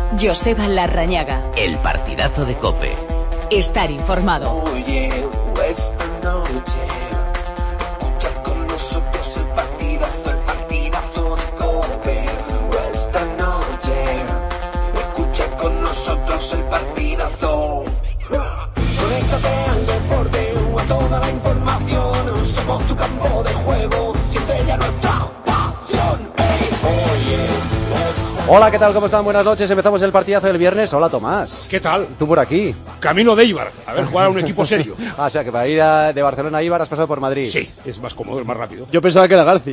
Joseba Larrañaga. El partidazo de COPE. Estar informado. Oye, esta noche, escucha con nosotros el partidazo de COPE. Esta noche, escucha con nosotros el partidazo. Conéctate al deporte o a toda la información. Somos tu campo de juego, siente ya nuestra pasión. Oye, Hola, ¿qué tal? ¿Cómo están? Buenas noches. Empezamos el partidazo del viernes. Hola, Tomás. ¿Qué tal? ¿Tú por aquí? Camino de Eibar. A ver, jugar a un equipo serio. O sea, que para ir de Barcelona a Eibar has pasado por Madrid. Sí, es más cómodo, es más rápido. Yo pensaba que era Garci.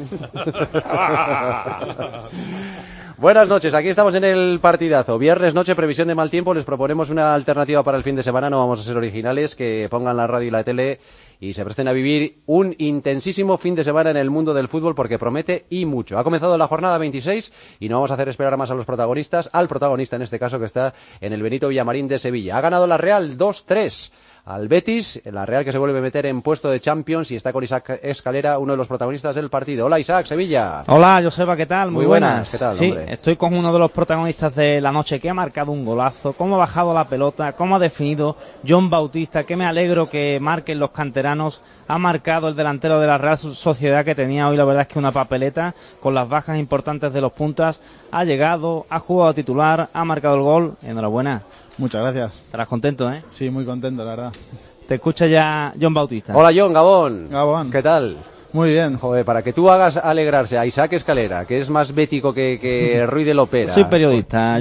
Buenas noches, aquí estamos en el partidazo. Viernes noche, previsión de mal tiempo. Les proponemos una alternativa para el fin de semana. No vamos a ser originales, que pongan la radio y la tele y se presten a vivir un intensísimo fin de semana en el mundo del fútbol, porque promete y mucho. Ha comenzado la jornada 26 y no vamos a hacer esperar más a los protagonistas, al protagonista en este caso, que está en el Benito Villamarín de Sevilla. Ha ganado la Real 2-3 al Betis, la Real que se vuelve a meter en puesto de Champions y está con Isaac Escalera, uno de los protagonistas del partido. Hola, Isaac, Sevilla. Hola, Joseba, ¿qué tal? Muy buenas. ¿Qué tal, sí, hombre? estoy con uno de los protagonistas de la noche, que ha marcado un golazo, cómo ha bajado la pelota, cómo ha definido John Bautista, que me alegro que marquen los canteranos. Ha marcado el delantero de la Real Sociedad, que tenía hoy la verdad es que una papeleta con las bajas importantes de los puntas. Ha llegado, ha jugado a titular, ha marcado el gol. Enhorabuena. Muchas gracias. Estarás contento, ¿eh? Sí, muy contento, la verdad. Te escucha ya John Bautista. Hola, John, Gabón. Gabón. ¿Qué tal? Muy bien. Joder, para que tú hagas alegrarse a Isaac Escalera, que es más bético que Ruiz de Lopera. Soy periodista,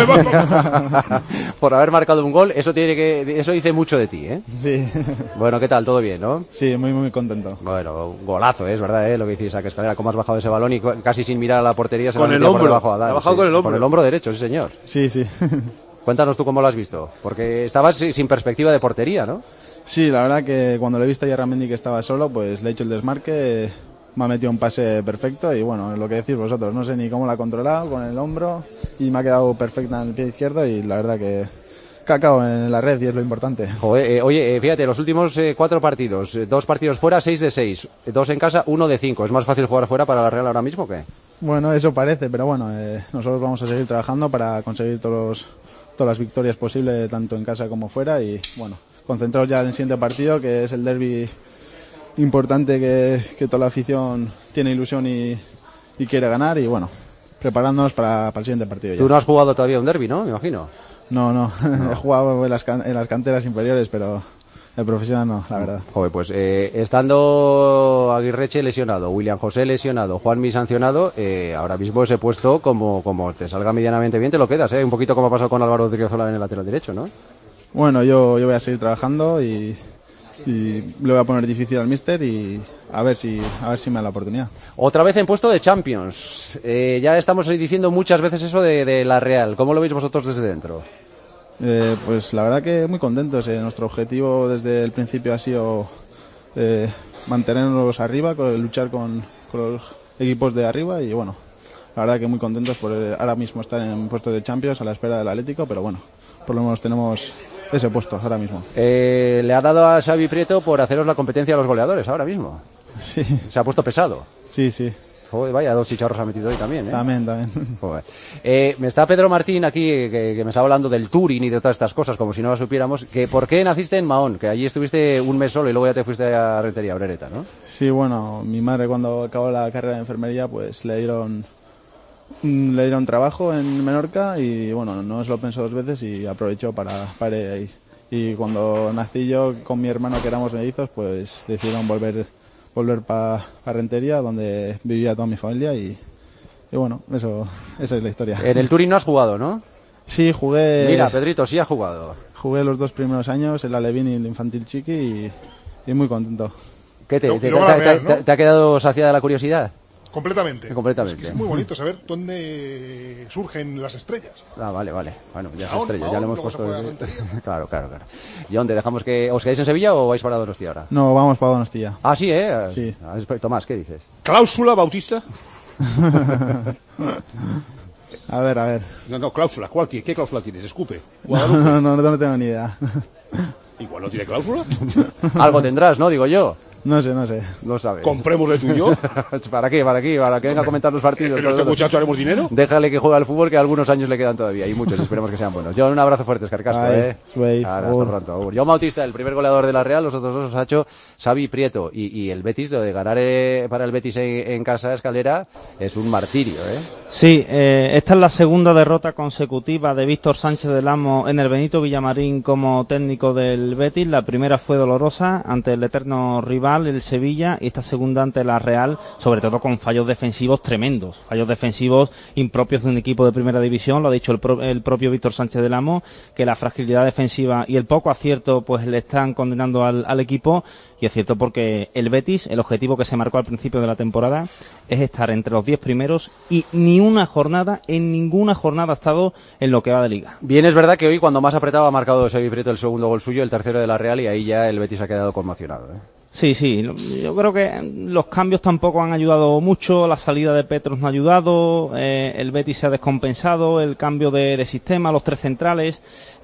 Joseba. Por haber marcado un gol, eso dice mucho de ti, ¿eh? Sí. Bueno, ¿qué tal? ¿Todo bien, no? Sí, muy contento. Bueno, un golazo, es verdad, lo que dice Isaac Escalera, cómo has bajado ese balón y casi sin mirar a la portería se Con lo ha el metido por hombro. debajo a Adán. Ha bajado con el hombro. Con el hombro derecho, sí, señor. Sí. Cuéntanos tú cómo lo has visto, porque estabas sin perspectiva de portería, ¿no? Sí, la verdad que cuando le he visto a Yarramendi que estaba solo, pues le he hecho el desmarque, me ha metido un pase perfecto y bueno, lo que decís vosotros, no sé ni cómo la ha controlado con el hombro y me ha quedado perfecta en el pie izquierdo y la verdad que cacao en la red y es lo importante. Joder, oye, fíjate, los últimos 4 partidos, 2 partidos fuera, 6 de 6, 2 en casa, 1 de 5. ¿Es más fácil jugar fuera para la Real ahora mismo o qué? Bueno, eso parece, pero bueno, nosotros vamos a seguir trabajando para conseguir todas las victorias posibles, tanto en casa como fuera y bueno, concentrados ya en el siguiente partido, que es el derbi importante que toda la afición tiene ilusión y quiere ganar y bueno, preparándonos para el siguiente partido ya. Tú no has jugado todavía un derbi, ¿no? Me imagino. No. He jugado en las canteras inferiores, pero el profesional no, la verdad. Joder, pues estando Aguirreche lesionado, William José lesionado, Juanmi sancionado, ahora mismo ese puesto, como te salga medianamente bien, te lo quedas, un poquito como ha pasado con Álvaro Driozola en el lateral derecho, ¿no? Bueno, yo voy a seguir trabajando y le voy a poner difícil al míster y a ver si me da la oportunidad. Otra vez en puesto de Champions. Ya estamos diciendo muchas veces eso de la Real. ¿Cómo lo veis vosotros desde dentro? Pues la verdad que muy contentos. Nuestro objetivo desde el principio ha sido mantenernos arriba, luchar con los equipos de arriba y bueno, la verdad que muy contentos por ahora mismo estar en puesto de Champions a la espera del Atlético, pero bueno, por lo menos tenemos ese puesto ahora mismo. Le ha dado a Xavi Prieto por haceros la competencia a los goleadores ahora mismo. Sí. Se ha puesto pesado. Sí. Joder, vaya, 2 chicharros ha metido hoy también, ¿eh? También. Joder. Me está Pedro Martín aquí, que me está hablando del Turing y de todas estas cosas, como si no las supiéramos. Que ¿por qué naciste en Mahón? Que allí estuviste un mes solo y luego ya te fuiste a Rentería, a Brereta, ¿no? Sí, bueno, mi madre cuando acabó la carrera de enfermería, pues le dieron trabajo en Menorca y bueno, no se lo pensó 2 veces y aprovechó para ir ahí. Y cuando nací yo con mi hermano, que éramos mellizos, pues decidieron volver para Rentería, donde vivía toda mi familia y bueno, esa es la historia. En el Turing no has jugado, ¿no? Sí, jugué. Mira, Pedrito, sí ha jugado. Jugué los 2 primeros años, el Alevín y el Infantil Chiqui y muy contento. ¿Qué te ha quedado saciada la curiosidad? Completamente. Completamente. Es que es muy bonito saber dónde surgen las estrellas. Ah, vale. Bueno, ya es Mahón, estrella, ya le hemos luego se puesto. fue a Rentería. Claro. John, te dejamos que. ¿Os quedáis en Sevilla o vais para Donostia ahora? No, vamos para Donostia. Ah, sí, Sí. Tomás, ¿qué dices? ¿Cláusula, Bautista? A ver. No, cláusula. ¿Qué cláusula tienes? Escupe. No tengo ni idea. Igual no tiene cláusula. Algo tendrás, ¿no? Digo yo. No sé. No sabe. ¿Compremos el tuyo? ¿Para qué? ¿Para que venga a comentar los partidos? ¿Pero este muchacho haremos dinero? Déjale que juegue al fútbol, que algunos años le quedan todavía, y muchos, esperemos que sean buenos. John, un abrazo fuerte, Escarcasco, Ahora, hasta pronto. John Bautista, el primer goleador de la Real, los otros dos los ha hecho Xavi Prieto, y el Betis, lo de ganar para el Betis en casa Escalera, es un martirio, Sí, esta es la segunda derrota consecutiva de Víctor Sánchez del Amo en el Benito Villamarín como técnico del Betis. La primera fue dolorosa ante el eterno rival, el Sevilla, y esta segunda ante la Real, sobre todo con fallos defensivos tremendos, fallos defensivos impropios de un equipo de primera división. Lo ha dicho el propio Víctor Sánchez del Amo, que la fragilidad defensiva y el poco acierto pues le están condenando al equipo. Y es cierto, porque el Betis, el objetivo que se marcó al principio de la temporada es estar entre los 10 primeros, y en ninguna jornada ha estado en lo que va de liga. Bien, es verdad que hoy, cuando más apretado, ha marcado Xavi Prieto el segundo gol suyo, el tercero de la Real, y ahí ya el Betis ha quedado conmocionado, Sí, yo creo que los cambios tampoco han ayudado mucho, la salida de Petros no ha ayudado, el Betis se ha descompensado, el cambio de sistema, los tres centrales.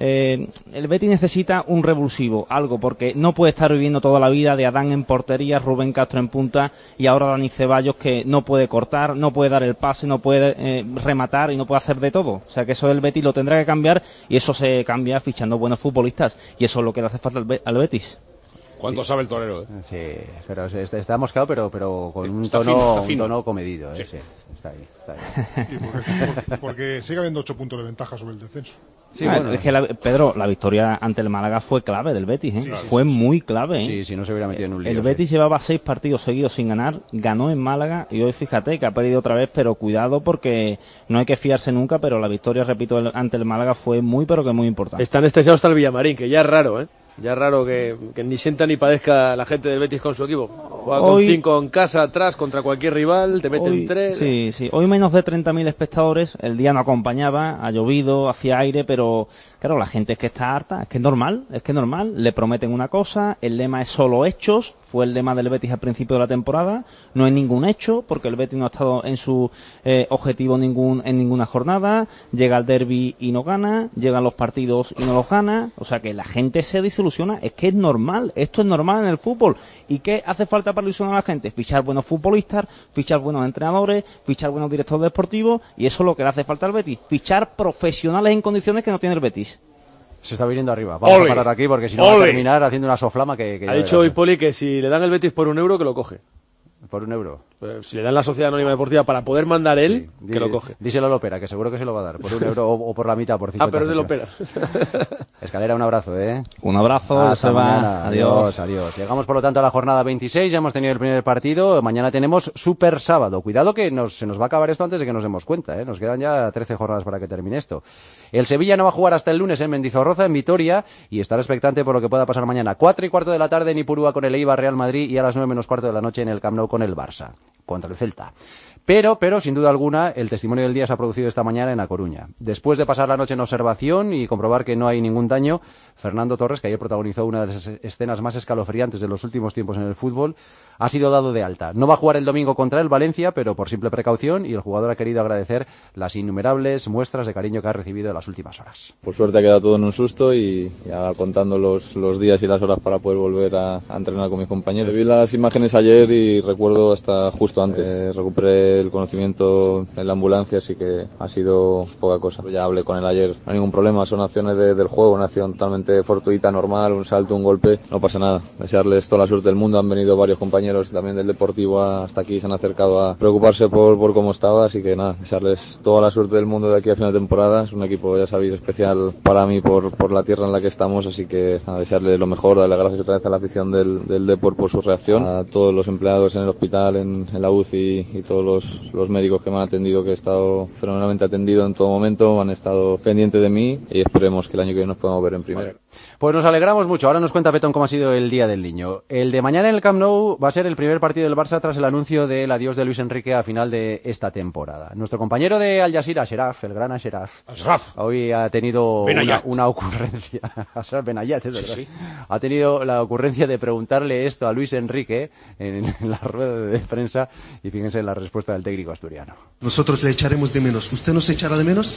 El Betis necesita un revulsivo, algo, porque no puede estar viviendo toda la vida de Adán en portería, Rubén Castro en punta y ahora Dani Ceballos, que no puede cortar, no puede dar el pase, no puede rematar y no puede hacer de todo. O sea que eso del Betis lo tendrá que cambiar, y eso se cambia fichando buenos futbolistas, y eso es lo que le hace falta al Betis. ¿Cuánto sabe el torero? Sí, pero está moscado, pero con un tono comedido. Sí. Está ahí. Sí, porque sigue habiendo 8 puntos de ventaja sobre el descenso. Sí, bueno, es que Pedro, la victoria ante el Málaga fue clave del Betis, Sí, fue muy clave. Sí, si no se hubiera metido en un lío. El Betis llevaba 6 partidos seguidos sin ganar, ganó en Málaga, y hoy fíjate que ha perdido otra vez, pero cuidado, porque no hay que fiarse nunca, pero la victoria, repito, ante el Málaga fue muy importante. Están estresados hasta el Villamarín, que ya es raro, Ya es raro que ni sienta ni padezca la gente del Betis con su equipo. Juega con 5 en casa, atrás, contra cualquier rival, te meten 3. Sí. Hoy menos de 30.000 espectadores, el día no acompañaba, ha llovido, hacía aire, pero claro, la gente es que está harta, es que es normal, le prometen una cosa, el lema es solo hechos, fue el lema del Betis al principio de la temporada, no hay ningún hecho, porque el Betis no ha estado en su objetivo en ninguna jornada, llega el derbi y no gana, llegan los partidos y no los gana, o sea que la gente se desilusiona. Es que es normal, esto es normal en el fútbol. ¿Y qué hace falta para ilusionar a la gente? Fichar buenos futbolistas, fichar buenos entrenadores, fichar buenos directores deportivos, y eso es lo que le hace falta al Betis, fichar profesionales en condiciones que no tiene el Betis. Se está viniendo arriba. Vamos a parar aquí, porque si no va a terminar haciendo una soflama que ha dicho hoy Poli que si le dan el Betis por €1, que lo coge. ¿Por €1? Pues si le dan la Sociedad Anónima Deportiva para poder mandar él, que lo coge. Díselo a Lopera, que seguro que se lo va a dar, por €1 o por la mitad, por 50. Pero es de Lopera. Escalera, un abrazo, Un abrazo, hasta mañana. Adiós. Llegamos, por lo tanto, a la jornada 26, ya hemos tenido el primer partido, mañana tenemos Super Sábado. Cuidado que se nos va a acabar esto antes de que nos demos cuenta, Nos quedan ya 13 jornadas para que termine esto. El Sevilla no va a jugar hasta el lunes en Mendizorroza, en Vitoria, y estar expectante por lo que pueda pasar mañana. 4:15 de la tarde en Ipurúa con el Eibar Real Madrid, y a las 9:15 de la noche en el Camp Nou con el Barça, contra el Celta. Pero, sin duda alguna, el testimonio del día se ha producido esta mañana en A Coruña. Después de pasar la noche en observación y comprobar que no hay ningún daño, Fernando Torres, que ayer protagonizó una de las escenas más escalofriantes de los últimos tiempos en el fútbol, ha sido dado de alta. No va a jugar el domingo contra el Valencia, pero por simple precaución, y el jugador ha querido agradecer las innumerables muestras de cariño que ha recibido en las últimas horas. Por suerte ha quedado todo en un susto, y ya contando los días y las horas para poder volver a entrenar con mis compañeros. Vi las imágenes ayer y recuerdo hasta justo antes. Recuperé el conocimiento en la ambulancia, así que ha sido poca cosa. Ya hablé con él ayer, no hay ningún problema, son acciones del juego, una acción totalmente fortuita, normal, un salto, un golpe, no pasa nada. Desearles toda la suerte del mundo, han venido varios compañeros también del Deportivo hasta aquí, se han acercado a preocuparse por cómo estaba, así que nada, desearles toda la suerte del mundo de aquí a final de temporada. Es un equipo, ya sabéis, especial para mí por la tierra en la que estamos, así que nada, desearles lo mejor, darle gracias otra vez a la afición del Depor por su reacción, a todos los empleados en el hospital, en la UCI, y todos los médicos que me han atendido, que he estado fenomenalmente atendido en todo momento, han estado pendientes de mí, y esperemos que el año que viene nos podamos ver en primera. Pues nos alegramos mucho. Ahora nos cuenta Petón cómo ha sido el Día del Niño. El de mañana en el Camp Nou va a ser el primer partido del Barça tras el anuncio del adiós de Luis Enrique a final de esta temporada. Nuestro compañero de Al Jazeera, Ashraf, el gran Ashraf, hoy ha tenido una ocurrencia. Ashraf Benayat, es verdad. Sí. Ha tenido la ocurrencia de preguntarle esto a Luis Enrique en la rueda de prensa, y fíjense en la respuesta del técnico asturiano. Nosotros le echaremos de menos. ¿Usted nos echará de menos?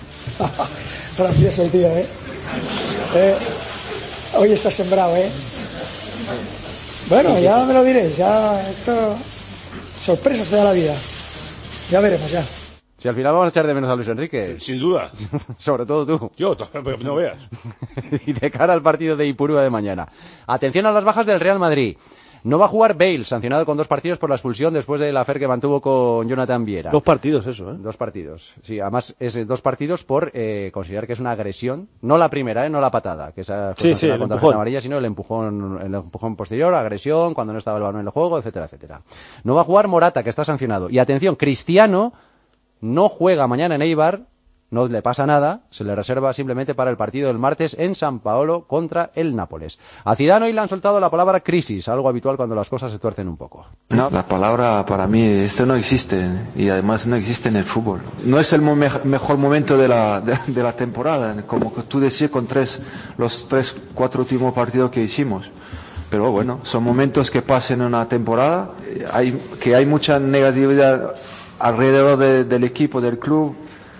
Gracioso el tío, Hoy está sembrado, Bueno, ya me lo diréis, ya esto... Sorpresas te da la vida. Ya veremos, ya. Si al final vamos a echar de menos a Luis Enrique. Sin duda. Sobre todo tú. Yo, no veas. Y de cara al partido de Ipurúa de mañana. Atención a las bajas del Real Madrid. No va a jugar Bale, sancionado con 2 partidos por la expulsión después del affair que mantuvo con Jonathan Viera. 2 partidos eso, ¿eh? 2 partidos. Sí, además es 2 partidos por considerar que es una agresión. No la primera, no la patada, que esa fue sancionada con tarjeta amarilla, sino el empujón posterior, agresión, cuando no estaba el balón en el juego, etcétera, etcétera. No va a jugar Morata, que está sancionado. Y atención, Cristiano no juega mañana en Eibar. No le pasa nada, se le reserva simplemente para el partido del martes en San Paolo contra el Nápoles. A Zidane hoy le han soltado la palabra crisis, algo habitual cuando las cosas se tuercen un poco. No, la palabra para mí, esto no existe y además no existe en el fútbol. No es el mejor momento de la temporada, como tú decías con los 3-4 últimos partidos que hicimos. Pero bueno, son momentos que pasan en una temporada, hay mucha negatividad alrededor del equipo, del club.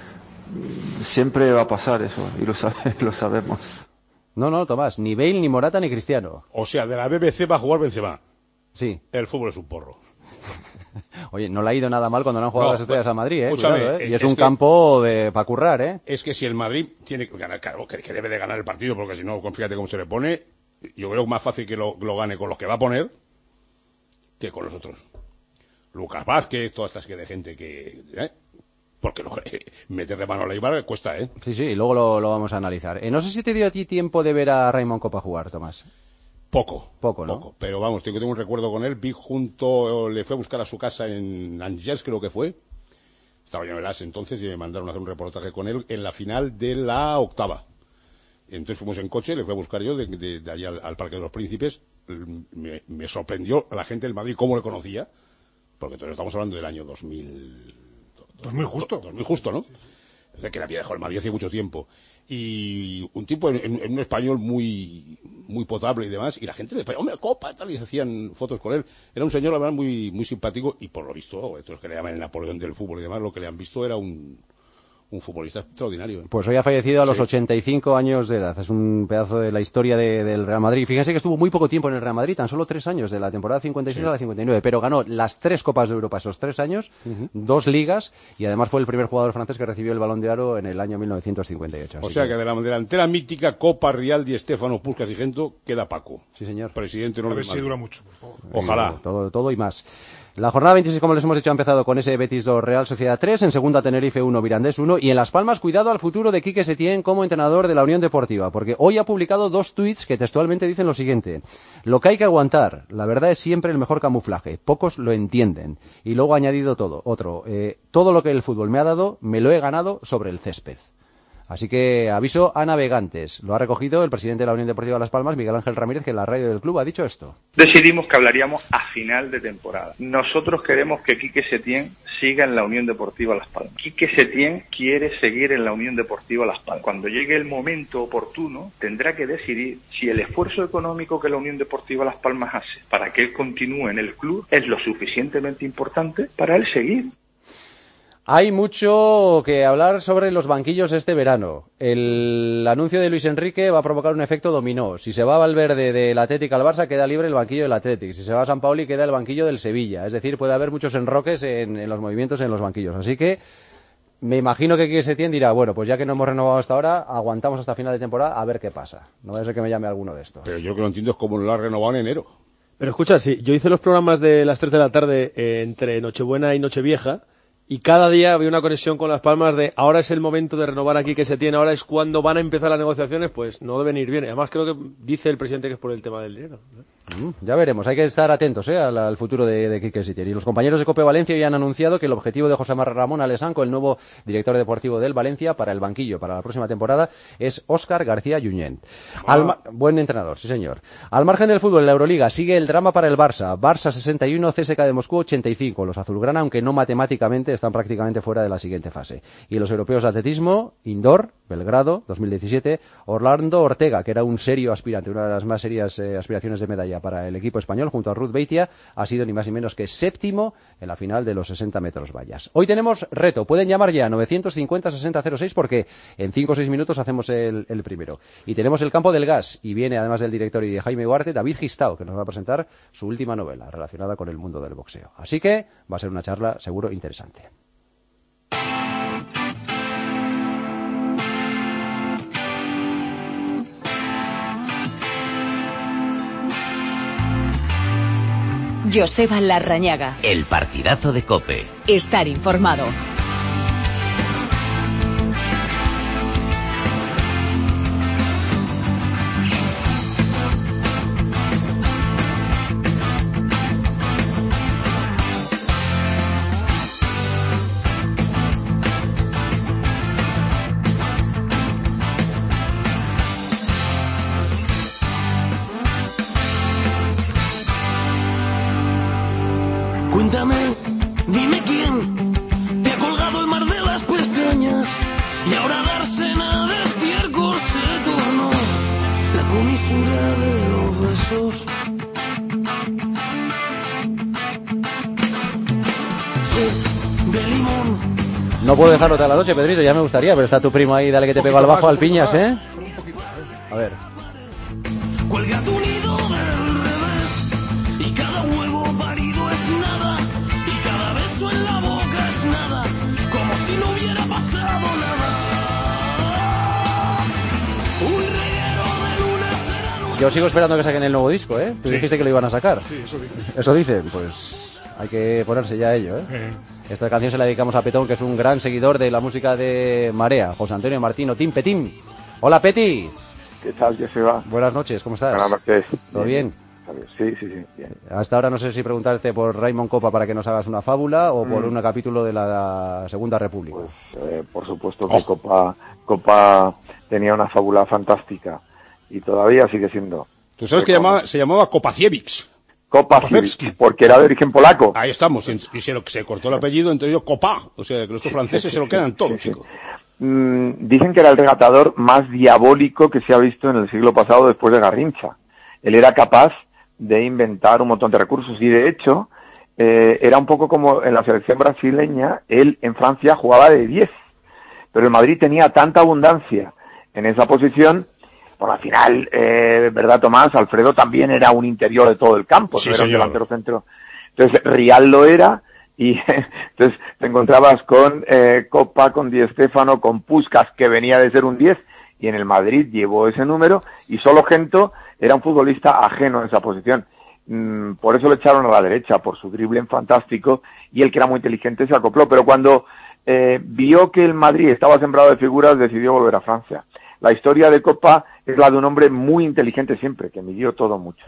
Siempre va a pasar eso, y lo sabemos. No, Tomás, ni Bale, ni Morata, ni Cristiano. O sea, de la BBC va a jugar Benzema. Sí. El fútbol es un porro. Oye, no le ha ido nada mal cuando no han jugado las estrellas al Madrid, escúchame, cuidado, y es un campo para currar, Es que si el Madrid tiene que ganar, claro, que debe de ganar el partido, porque si no, fíjate cómo se le pone, yo creo que es más fácil que lo gane con los que va a poner que con los otros. Lucas Vázquez, toda esta serie de gente que... Porque meterle mano a la Eibar cuesta, ¿eh? Sí, y luego lo vamos a analizar. No sé si te dio a ti tiempo de ver a Raymond Copa jugar, Tomás. Poco, ¿no? Poco, pero vamos, tengo un recuerdo con él. Le fue a buscar a su casa en Angers, creo que fue. Estaba yo en el AS entonces y me mandaron a hacer un reportaje con él en la final de la octava. Entonces fuimos en coche, le fui a buscar yo de allí al Parque de los Príncipes. Me sorprendió a la gente del Madrid cómo le conocía, porque entonces estamos hablando del año 2000... 2000 justo. 2000 justo, ¿no? De que le había dejado el Madrid hace mucho tiempo. Y un tipo en un español muy potable y demás, y la gente le decía, hombre, Copa, tal, y se hacían fotos con él. Era un señor, la verdad, muy simpático, y por lo visto, estos que le llaman el Napoleón del fútbol y demás, lo que le han visto era un futbolista extraordinario. Pues hoy ha fallecido a los 85 años de edad. Es un pedazo de la historia del Real Madrid. Fíjense que estuvo muy poco tiempo en el Real Madrid, tan solo 3 años, de la temporada 56 a la 59, pero ganó las 3 Copas de Europa esos 3 años, 2 ligas, y además fue el primer jugador francés que recibió el Balón de Oro en el año 1958. O sea que de la delantera mítica, Copa, Rial, Di Stéfano, Puskás y Gento, queda Paco. Sí, señor. Presidente, no a ver si dura mucho, por favor. Ojalá. Todo y más. La jornada 26, como les hemos dicho, ha empezado con ese Betis 2, Real Sociedad 3, en segunda Tenerife 1, Mirandés 1, y en Las Palmas, cuidado al futuro de Quique Setién como entrenador de la Unión Deportiva, porque hoy ha publicado 2 tuits que textualmente dicen lo siguiente: lo que hay que aguantar, la verdad es siempre el mejor camuflaje, pocos lo entienden. Y luego ha añadido todo lo que el fútbol me ha dado, me lo he ganado sobre el césped. Así que aviso a navegantes. Lo ha recogido el presidente de la Unión Deportiva Las Palmas, Miguel Ángel Ramírez, que en la radio del club ha dicho esto. Decidimos que hablaríamos a final de temporada. Nosotros queremos que Quique Setién siga en la Unión Deportiva Las Palmas. Quique Setién quiere seguir en la Unión Deportiva Las Palmas. Cuando llegue el momento oportuno, tendrá que decidir si el esfuerzo económico que la Unión Deportiva Las Palmas hace para que él continúe en el club es lo suficientemente importante para él seguir. Hay mucho que hablar sobre los banquillos este verano. El anuncio de Luis Enrique va a provocar un efecto dominó. Si se va Valverde del Atlético al Barça, queda libre el banquillo del Atlético. Si se va a San Paoli, queda el banquillo del Sevilla. Es decir, puede haber muchos enroques en los movimientos en los banquillos. Así que me imagino que Quique Setién dirá, bueno, pues ya que no hemos renovado hasta ahora, aguantamos hasta final de temporada a ver qué pasa. No vaya a ser que me llame alguno de estos. Pero yo que no entiendo es cómo lo ha renovado en enero. Pero escucha, sí, yo hice los programas de las 3 de la tarde entre Nochebuena y Nochevieja, y cada día había una conexión con Las Palmas de ahora es el momento de renovar aquí que se tiene, ahora es cuando van a empezar las negociaciones, pues no deben ir bien. Además creo que dice el presidente que es por el tema del dinero, ¿no? Ya veremos, hay que estar atentos al futuro de Quique Setién. Y los compañeros de COPE Valencia ya han anunciado que el objetivo de José Ramón Alessanco, el nuevo director deportivo del Valencia, para el banquillo, para la próxima temporada, es Óscar García Junyent. Buen entrenador, sí señor. Al margen del fútbol, en la Euroliga sigue el drama para el Barça. Barça 61, CSKA de Moscú 85. Los azulgrana, aunque no matemáticamente, están prácticamente fuera de la siguiente fase. Y los europeos de atletismo, indoor, Belgrado, 2017. Orlando Ortega, que era un serio aspirante, una de las más serias aspiraciones de medalla para el equipo español, junto a Ruth Beitia, ha sido ni más ni menos que séptimo en la final de los 60 metros vallas. Hoy tenemos reto, pueden llamar ya 950-6006 porque en 5 o 6 minutos hacemos el primero. Y tenemos el campo del gas, y viene además del director y de Jaime Huarte, David Gistao, que nos va a presentar su última novela relacionada con el mundo del boxeo. Así que va a ser una charla seguro interesante. Joseba Larrañaga. El partidazo de COPE. Estar informado. Cuéntame, dime quién te ha colgado el mar de las pestañas y ahora dársena de estiércol se tornó la comisura de los besos. Sed de limón. No puedo dejarlo toda la noche, Pedrito, ya me gustaría, pero está tu primo ahí, dale que te pego al bajo, al piñas, ¿eh? A ver. Cuelga tu nido del revés y cada huevo parido es nada y cada beso en la boca es nada, como si no hubiera pasado nada. Un reguero de luna será. Yo sigo esperando que saquen el nuevo disco, ¿eh? Tú dijiste que lo iban a sacar. Sí, eso dicen. Eso dicen, pues hay que ponerse ya a ello, ¿eh? Esta canción se la dedicamos a Petón, que es un gran seguidor de la música de Marea, José Antonio Martino, Tim Petín. Hola, Peti. ¿Qué tal, Joseba? Buenas noches, ¿cómo estás? Buenas noches. ¿Todo bien? Sí, bien. Hasta ahora no sé si preguntarte por Raymond Kopa para que nos hagas una fábula o por un capítulo de la Segunda República. Pues, por supuesto que Kopa tenía una fábula fantástica y todavía sigue siendo. Tú sabes que se llamaba Kopaciewicz. Kopaciewicz, porque era de origen polaco. Ahí estamos, y se cortó el apellido, entonces yo Copa, o sea, que estos franceses se lo quedan todo, chico. Dicen que era el regatador más diabólico que se ha visto en el siglo pasado después de Garrincha. Él era capaz de inventar un montón de recursos y de hecho era un poco como en la selección brasileña, él en Francia jugaba de 10, pero el Madrid tenía tanta abundancia en esa posición. Por al final, ¿verdad, Tomás? Alfredo también era un interior de todo el campo, sí, no era un señor. delantero centro. Entonces, Rial lo era, y entonces te encontrabas con Copa, con Di Stéfano, con Puskás, que venía de ser un 10, y en el Madrid llevó ese número, y solo Gento era un futbolista ajeno en esa posición. Por eso lo echaron a la derecha, por su drible fantástico, y el que era muy inteligente se acopló. Pero cuando vio que el Madrid estaba sembrado de figuras, decidió volver a Francia. La historia de Copa es la de un hombre muy inteligente siempre, que midió todo mucho.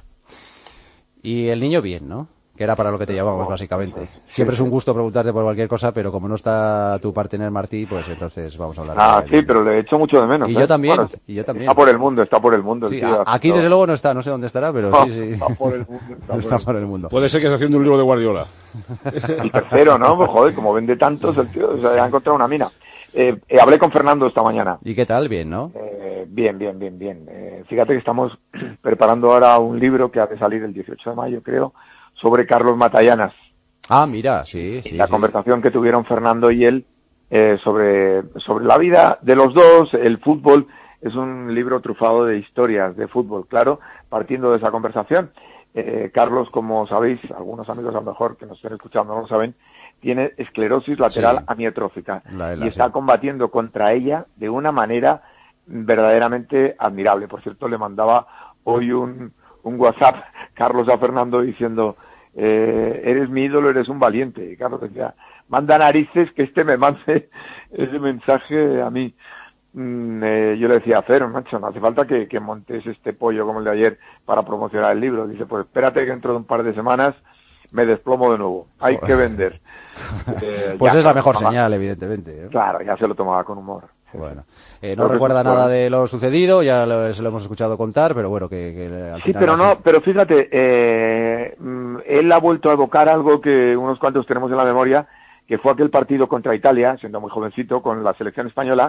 Y el niño bien, ¿no? Que era para lo que te llamamos, básicamente. Siempre es un gusto preguntarte por cualquier cosa, pero como no está tu partner Martí, pues entonces vamos a hablar de él. Sí, pero le echo mucho de menos. Y yo también, Bueno, y yo también. Está por el mundo. Sí, el tío aquí desde luego no está, no sé dónde estará, pero sí. Está por el mundo. Está por el mundo. Puede ser que esté haciendo un libro de Guardiola. El tercero, ¿no? Pues, joder, como vende tantos, el tío se ha encontrado una mina. Hablé con Fernando esta mañana. ¿Y qué tal? Bien, ¿no? Bien. Fíjate que estamos preparando ahora un libro que ha de salir el 18 de mayo, creo, sobre Carlos Matallanas. Ah, mira, sí. La conversación que tuvieron Fernando y él sobre la vida de los dos, el fútbol. Es un libro trufado de historias de fútbol, claro, partiendo de esa conversación. Carlos, como sabéis, algunos amigos a lo mejor que nos estén escuchando no lo saben, tiene esclerosis lateral amiotrófica y está combatiendo contra ella de una manera verdaderamente admirable. Por cierto, le mandaba hoy un WhatsApp, Carlos, a Fernando diciendo, eres mi ídolo, eres un valiente. Y Carlos decía, manda narices que me mande ese mensaje a mí. Yo le decía, Fer, macho, no hace falta que montes este pollo como el de ayer para promocionar el libro. Dice, pues espérate que dentro de un par de semanas me desplomo de nuevo. Hay que vender. Pues es la mejor señal, evidentemente. Claro, ya se lo tomaba con humor. Bueno, no recuerda nada de lo sucedido, ya se lo hemos escuchado contar, pero bueno, que al sí, final pero fíjate, él ha vuelto a evocar algo que unos cuantos tenemos en la memoria, que fue aquel partido contra Italia, siendo muy jovencito, con la selección española,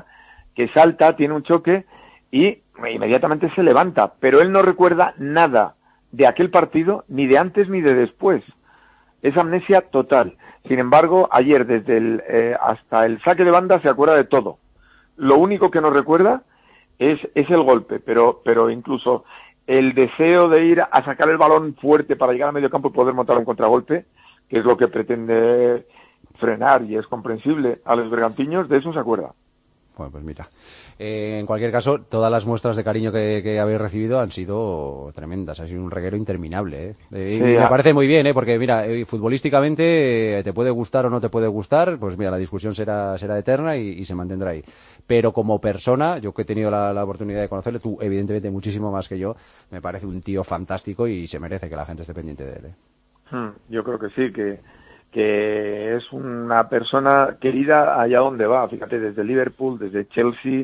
que salta, tiene un choque y inmediatamente se levanta, pero él no recuerda nada de aquel partido, ni de antes ni de después. Es amnesia total. Sin embargo, ayer desde hasta el saque de banda se acuerda de todo. Lo único que no recuerda es el golpe, pero incluso el deseo de ir a sacar el balón fuerte para llegar a medio campo y poder montar un contragolpe, que es lo que pretende frenar y es comprensible a los bergantiños, de eso se acuerda. Bueno, pues mira. En cualquier caso, todas las muestras de cariño que habéis recibido han sido tremendas. Ha sido un reguero interminable. Y Sí, me parece muy bien, porque mira, futbolísticamente te puede gustar o no te puede gustar, pues mira, la discusión será eterna y se mantendrá ahí. Pero como persona, yo que he tenido la oportunidad de conocerle, tú evidentemente muchísimo más que yo, me parece un tío fantástico y se merece que la gente esté pendiente de él. Yo creo que sí, que es una persona querida allá donde va. Fíjate, desde Liverpool, desde Chelsea,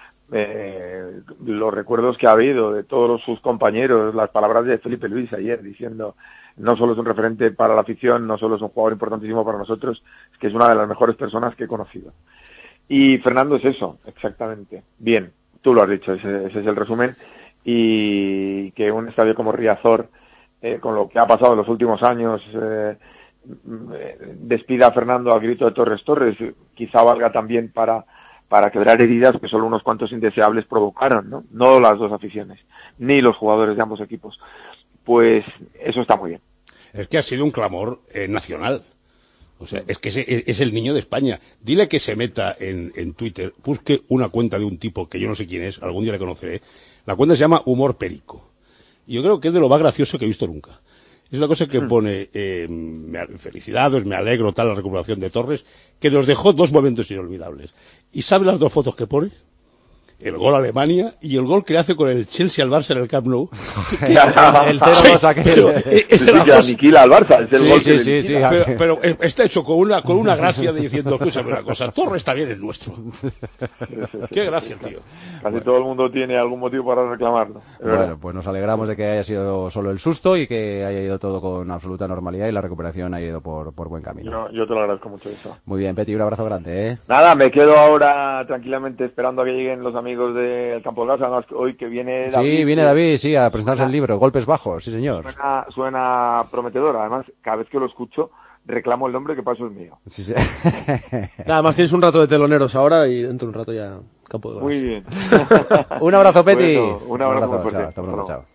los recuerdos que ha habido de todos sus compañeros, las palabras de Felipe Luis ayer diciendo no solo es un referente para la afición, no solo es un jugador importantísimo para nosotros, es que es una de las mejores personas que he conocido. Y Fernando es eso, exactamente. Bien, tú lo has dicho, ese es el resumen. Y que un estadio como Riazor, con lo que ha pasado en los últimos años, despida a Fernando al grito de Torres, quizá valga también para quebrar heridas que solo unos cuantos indeseables provocaron, no las dos aficiones, ni los jugadores de ambos equipos. Pues eso está muy bien. Es que ha sido un clamor nacional. O sea, es que es el niño de España. Dile que se meta en Twitter, busque una cuenta de un tipo que yo no sé quién es, algún día le conoceré. La cuenta se llama Humor Perico. Y yo creo que es de lo más gracioso que he visto nunca. Es una cosa que pone felicidades, me alegro, tal, la recuperación de Torres, que nos dejó dos momentos inolvidables. ¿Y sabe las dos fotos que pone? El gol a Alemania y el gol que hace con el Chelsea al Barça en el Camp Nou. El 0-2 aquel. Que aniquila al Barça, es el gol que le aniquila. Pero está hecho con una gracia de diciendo, escúchame una cosa, Torres también es nuestro. Qué gracia, tío. Casi todo el mundo tiene algún motivo para reclamarlo. Bueno, pues nos alegramos de que haya sido solo el susto y que haya ido todo con absoluta normalidad y la recuperación haya ido por buen camino. Yo te lo agradezco mucho eso. Muy bien, Peti, un abrazo grande, ¿eh? Nada, me quedo ahora tranquilamente esperando a que lleguen los amigos del Campo de Gas, hoy que viene David. Sí, viene David, sí, a presentarse el libro, Golpes Bajos, sí señor. Suena prometedor, además, cada vez que lo escucho, reclamo el nombre que para eso es mío. Sí. Nada más tienes un rato de teloneros ahora y dentro de un rato ya Campo de Gas. Muy bien. Un abrazo, Peti. Bueno, un abrazo muy fuerte. Hasta pronto, chao.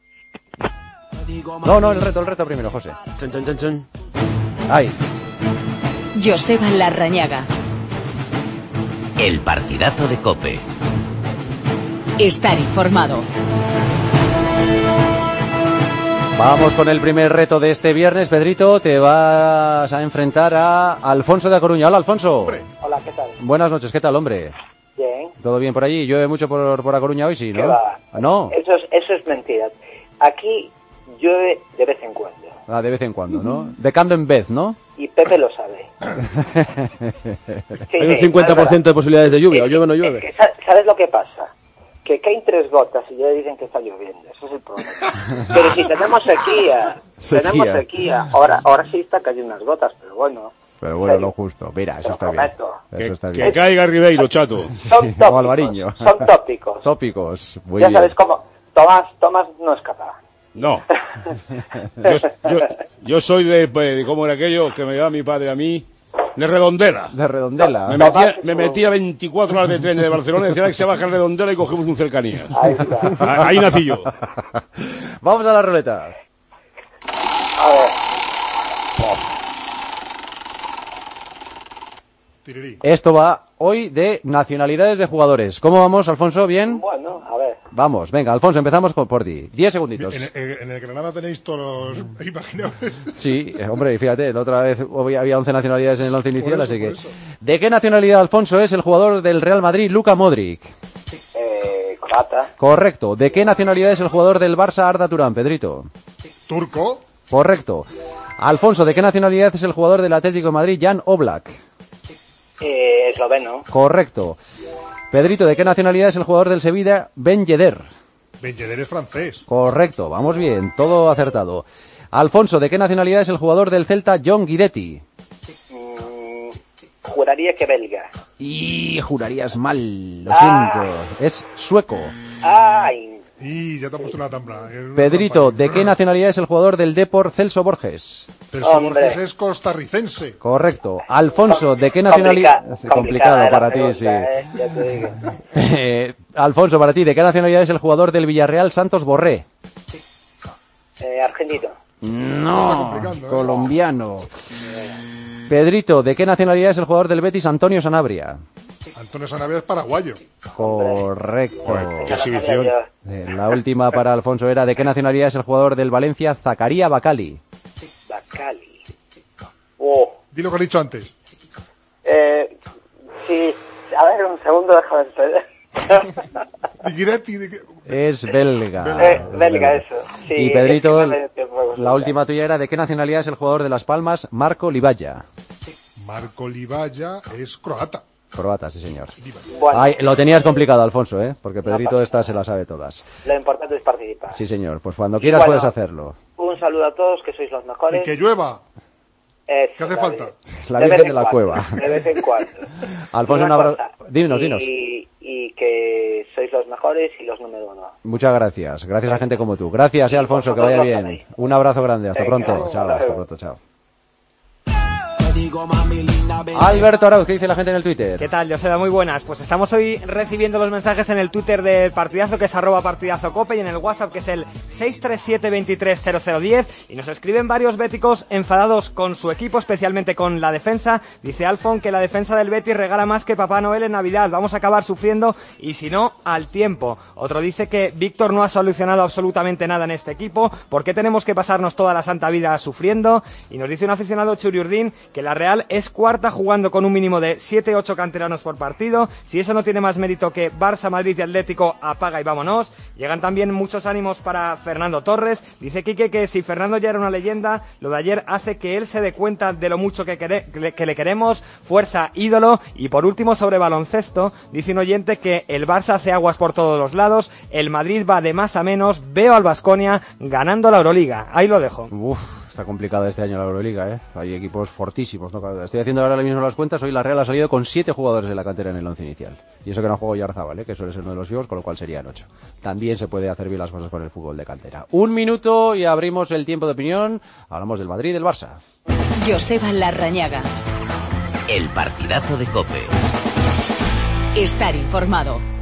No, el reto primero, José. Chon. Ay. Joseba Larrañaga. El partidazo de COPE. Estar informado. Vamos con el primer reto de este viernes, Pedrito. Te vas a enfrentar a Alfonso de A Coruña. Hola, Alfonso. Hola, ¿qué tal? Buenas noches, ¿qué tal, hombre? Bien. ¿Todo bien por allí? ¿Llueve mucho por A Coruña hoy? Sí, ¿no? ¿Qué va? ¿No? Eso es mentira. Aquí llueve de vez en cuando. De vez en cuando, ¿no? De cuando en vez, ¿no? Y Pepe lo sabe. Sí, hay un 50% de posibilidades de lluvia, o llueve o no llueve. ¿Sabes lo que pasa? Que caen 3 gotas y ya dicen que está lloviendo. Eso es el problema. Pero si tenemos sequía. Ahora sí está cayendo unas gotas, pero bueno. Pero bueno, lo justo. Mira, eso está bien. Eso está bien. Que caiga Ribeiro, chato. Son tópicos. O Alvariño. Son tópicos. Tópicos. Muy ya bien. sabes cómo. Tomás no es capaz. No. Yo soy de ¿cómo era aquello que me llevaba mi padre a mí? De Redondela. De Redondela. Me metía 24 horas de tren de Barcelona y decía que se baja en Redondela y cogemos un cercanía. Ahí nací yo. Vamos a la ruleta. A ver. Esto va hoy de nacionalidades de jugadores. ¿Cómo vamos, Alfonso? ¿Bien? Bueno, a ver. Vamos, venga, Alfonso, empezamos por ti. 10 segunditos. En el Granada tenéis todos los imaginables. Sí, hombre, fíjate, la otra vez había 11 nacionalidades en el 11 inicial, así que... ¿De qué nacionalidad, Alfonso, es el jugador del Real Madrid, Luka Modric? Croata. Correcto. ¿De qué nacionalidad es el jugador del Barça, Arda Turán, Pedrito? Turco. Correcto. Alfonso, ¿de qué nacionalidad es el jugador del Atlético de Madrid, Jan Oblak? Esloveno. Correcto. Pedrito, ¿de qué nacionalidad es el jugador del Sevilla, Ben Yedder? Ben Yedder es francés. Correcto, vamos bien, todo acertado. Alfonso, ¿de qué nacionalidad es el jugador del Celta, John Guidetti? Juraría que belga. Y jurarías mal, lo siento. Es sueco. Ay. Y ya te ha puesto una trampa. Pedrito, ¿de qué nacionalidad es el jugador del Depor Celso Borges? Celso Borges es costarricense. Correcto. Alfonso, ¿de qué nacionalidad? Complicado para ti, sí. Ya te digo. Alfonso, para ti, ¿de qué nacionalidad es el jugador del Villarreal Santos Borré? Argentino. No, colombiano. Pedrito, ¿de qué nacionalidad es el jugador del Betis Antonio Sanabria? Antonio Sanabria es paraguayo. Correcto. Qué exhibición. La última para Alfonso era, ¿de qué nacionalidad es el jugador del Valencia Zakaria Bacali? Bacali. Di lo que has dicho antes. Sí. A ver, un segundo, déjame esperar. Es belga. Belga, eso. Sí, y Pedrito, es la última tuya era, ¿de qué nacionalidad es el jugador de Las Palmas Marco Livalla? Marco Livalla es croata. Croata, sí señor. Bueno. Ay, lo tenías complicado, Alfonso, porque Pedrito esta se la sabe todas. Lo importante es participar. Sí señor, pues cuando quieras puedes hacerlo. Un saludo a todos, que sois los mejores. Y que llueva. Eso, ¿Qué hace falta? La Virgen de la Cueva. De vez en cuando. Alfonso, un abrazo. Dinos. Y que sois los mejores y los número uno. Muchas gracias. Gracias a gente como tú. Gracias, Alfonso, que vaya bien. Un abrazo grande. Hasta pronto. Chao, hasta pronto. Chao. Alberto Arauz, ¿qué dice la gente en el Twitter? ¿Qué tal, Joseba? Muy buenas. Pues estamos hoy recibiendo los mensajes en el Twitter del Partidazo, que es @partidazocope, y en el WhatsApp, que es el 637230010, y nos escriben varios béticos enfadados con su equipo, especialmente con la defensa. Dice Alfon que la defensa del Betis regala más que Papá Noel en Navidad, vamos a acabar sufriendo, y si no, al tiempo. Otro dice que Víctor no ha solucionado absolutamente nada en este equipo, ¿por qué tenemos que pasarnos toda la santa vida sufriendo? Y nos dice un aficionado, Churiurdín, que la Real es cuarta jugando con un mínimo de 7-8 canteranos por partido. Si eso no tiene más mérito que Barça, Madrid y Atlético, apaga y vámonos. Llegan también muchos ánimos para Fernando Torres. Dice Quique que si Fernando ya era una leyenda, lo de ayer hace que él se dé cuenta de lo mucho que le queremos. Fuerza, ídolo. Y por último, sobre baloncesto, dice un oyente que el Barça hace aguas por todos los lados, el Madrid va de más a menos, veo al Baskonia ganando la Euroliga. Ahí lo dejo. Está complicada este año la Euroliga, Hay equipos fortísimos, ¿no? Estoy haciendo ahora mismo las cuentas. Hoy la Real ha salido con 7 jugadores de la cantera en el once inicial. Y eso que no juego Yarzábal, que suele ser uno de los vivos, con lo cual serían 8. También se puede hacer bien las cosas con el fútbol de cantera. 1 minuto y abrimos el tiempo de opinión. Hablamos del Madrid y del Barça. Joseba Larrañaga. El partidazo de COPE. Estar informado.